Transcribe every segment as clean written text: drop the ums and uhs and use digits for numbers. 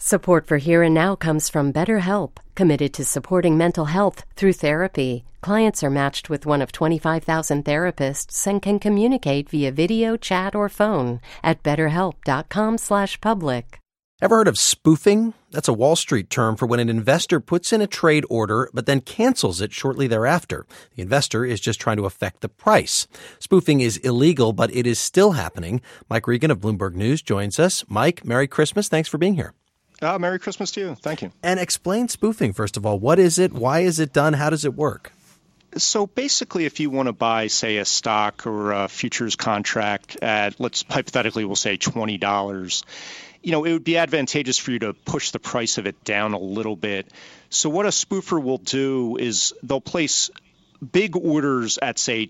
Support for Here and Now comes from BetterHelp, committed to supporting mental health through therapy. Clients are matched with one of 25,000 therapists and can communicate via video, chat, or phone at betterhelp.com/public. Ever heard of spoofing? That's a Wall Street term for when an investor puts in a trade order but then cancels it shortly thereafter. The investor is just trying to affect the price. Spoofing is illegal, but it is still happening. Mike Regan of Bloomberg News joins us. Mike, Merry Christmas. Thanks for being here. Merry Christmas to you. Thank you. And explain spoofing, first of all. What is it? Why is it done? How does it work? So basically, if you want to buy, say, a stock or a futures contract at, let's hypothetically, we'll say $20, it would be advantageous for you to push the price of it down a little bit. So what a spoofer will do is they'll place big orders at, say,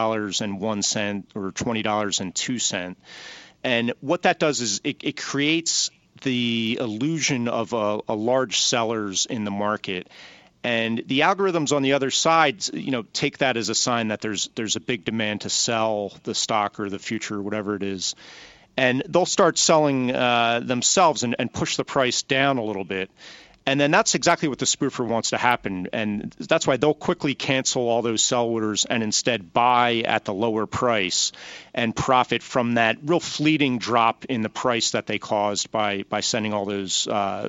$20.01 or $20.02. And what that does is it creates the illusion of a large sellers in the market. And the algorithms on the other side, take that as a sign that there's a big demand to sell the stock or the future or whatever it is. And they'll start selling themselves and push the price down a little bit. And then that's exactly what the spoofer wants to happen. And that's why they'll quickly cancel all those sell orders and instead buy at the lower price and profit from that real fleeting drop in the price that they caused by sending all those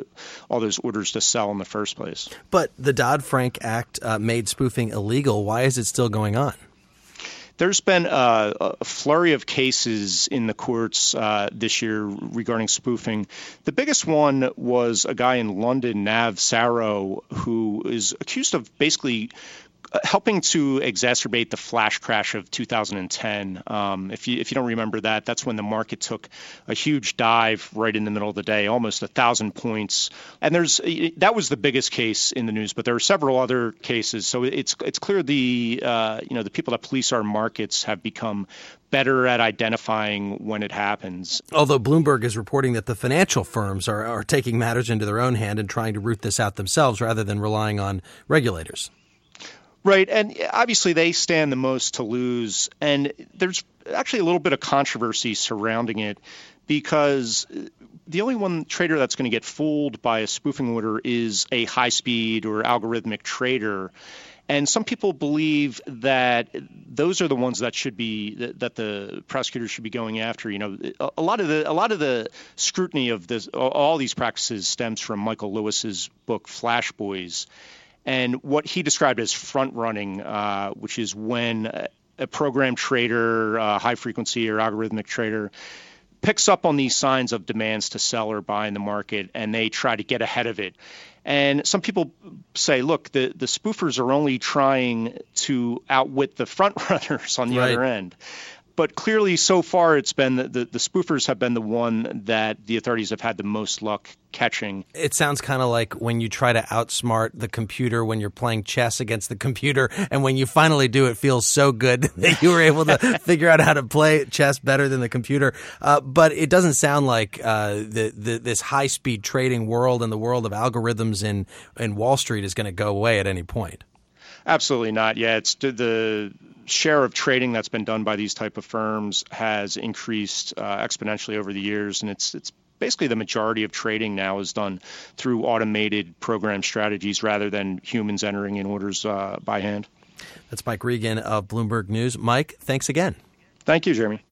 orders to sell in the first place. But the Dodd-Frank Act made spoofing illegal. Why is it still going on? There's been a flurry of cases in the courts this year regarding spoofing. The biggest one was a guy in London, Nav Saro, who is accused of basically helping to exacerbate the flash crash of 2010. If you don't remember that, that's when the market took a huge dive right in the middle of the day, almost 1,000 points. And that was the biggest case in the news, but there are several other cases. So it's clear the people that police our markets have become better at identifying when it happens. Although Bloomberg is reporting that the financial firms are taking matters into their own hand and trying to root this out themselves rather than relying on regulators. Right. And obviously they stand the most to lose. And there's actually a little bit of controversy surrounding it because the only one trader that's going to get fooled by a spoofing order is a high-speed or algorithmic trader. And some people believe that those are the ones that that the prosecutors should be going after. A lot of the scrutiny of all these practices stems from Michael Lewis's book Flash Boys. And what he described as front running, which is when a program trader, high frequency or algorithmic trader, picks up on these signs of demands to sell or buy in the market, and they try to get ahead of it. And some people say, look, the spoofers are only trying to outwit the front runners on the other end. But clearly, so far, it's been the spoofers have been the one that the authorities have had the most luck catching. It sounds kind of like when you try to outsmart the computer when you're playing chess against the computer, and when you finally do, it feels so good that you were able to figure out how to play chess better than the computer. But it doesn't sound like this high-speed trading world and the world of algorithms in Wall Street is going to go away at any point. Absolutely not. Yeah, it's the share of trading that's been done by these type of firms has increased exponentially over the years, and it's basically the majority of trading now is done through automated program strategies rather than humans entering in orders by hand. That's Mike Regan of Bloomberg News. Mike, thanks again. Thank you, Jeremy.